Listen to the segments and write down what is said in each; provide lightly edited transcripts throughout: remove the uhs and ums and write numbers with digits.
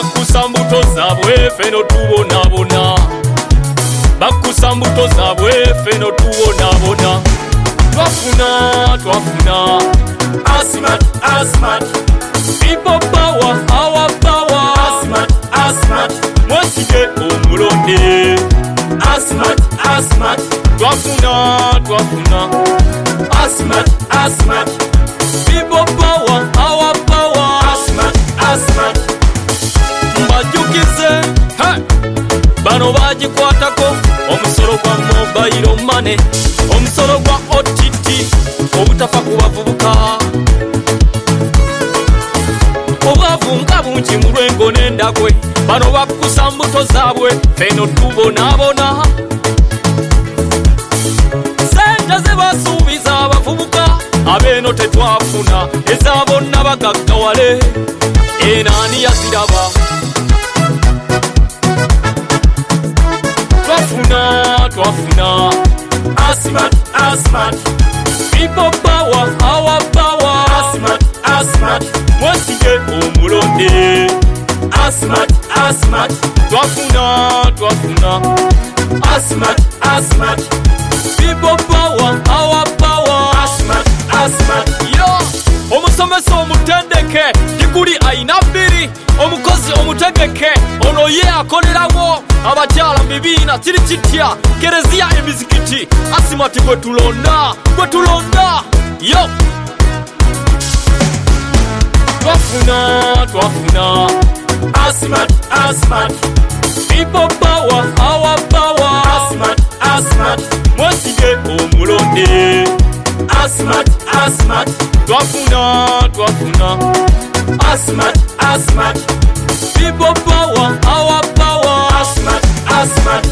bakusa mbuto zaabwe ffe no tubonabona bakusa mbuto zaabwe ffe no tubonabona twafuna asmat people power our power asmat mwesige omulonde asmat twafuna asmat people power our power asmat mbajukize bano bagikwatako omusolo gwa mobile money omusolo gwa OTT obutafa ku bavubuka obwavu nga bungi mu lwengo n'endagwe bano bakusa mbuto zaabwe ffe no tubonabona sente ze basuubiza abavubuka abeeno tetwafuna ezabonna bagaggawale enaani yaziraba twafuna asmat people power our power asmat mwesige omulonde asmat twafuna asmat people power our power asmat yo omusomesa omutendeke diguli ayina bbiri omukozi omutegeke ono ye akolerawo abakyala mu bibiina kiri kitya kereziya emizikiti asimati gwe tulonda yo twafuna asmat people power our power asmat mwesige omulonde asmat twafuna asmat people power our power asmat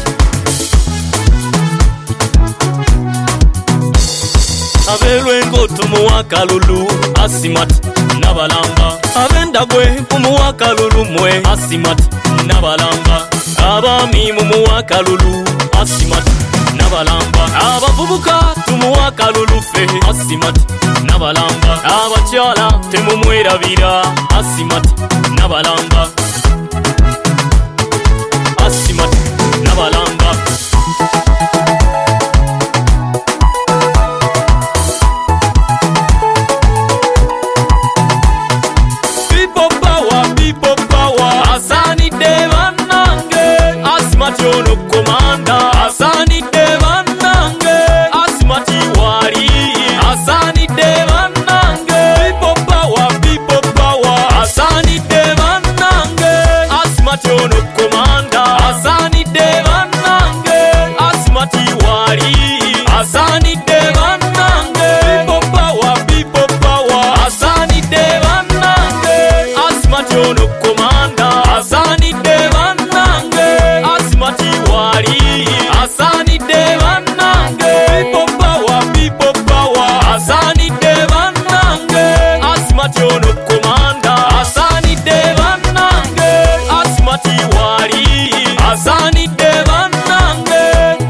abelwengo tumuwa kalulu asmat nabalamba abendagwe mumuwa kalulu mwe asmat nabalamba abami mumuwa kalulu asmat nabalamba abavubuka tumuwa kalulu ffe asmat nabalamba abakyala temumwerabira asmat nabalamba asmat nabalamba people power asanidde bannange asmat ono komanda asanidde bannange asmat wali asanidde bannange people power asanidde bannange asmat ono komanda asanidde bannange asmat wali asanidde bannange people power asanidde bannange asmat ono komanda asanidde bannange asmat wali asanidde bannange people power asanidde bannange asmat ono komanda asanidde bannange asmat wali asanidde bannange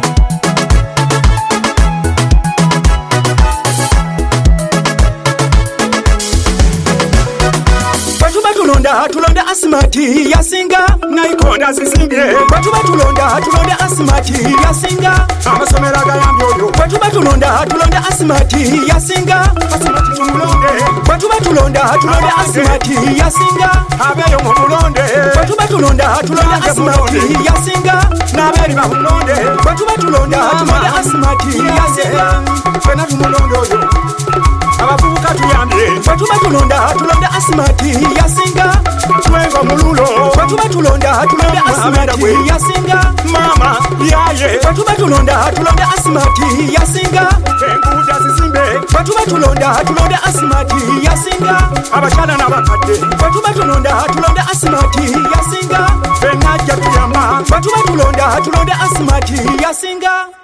tulonda asmati yasinga naikonda zisimbye batuba tulonda asmati yasinga amasomero agayambye oyo batuba tulonda asmati yasinga asmati tumulonde batuba tulonda asmati yasinga abeyo mumulonde batuba tulonda asmati yasinga naberi bamulonde batuba tulonda asmati yasinga fena tumulonde oyo abavubuka tuyambye batuba tulonda asmati yasinga twengo mululo batuba tulonda asmati yasinga mama yaye batuba tulonda asmati yasinga enguda zizimbe batuba tulonda asmati yasinga abakyala n'abakadde batuba tulonda asmati yasinga fenajja tuyamba batuba tulonda asmati yasinga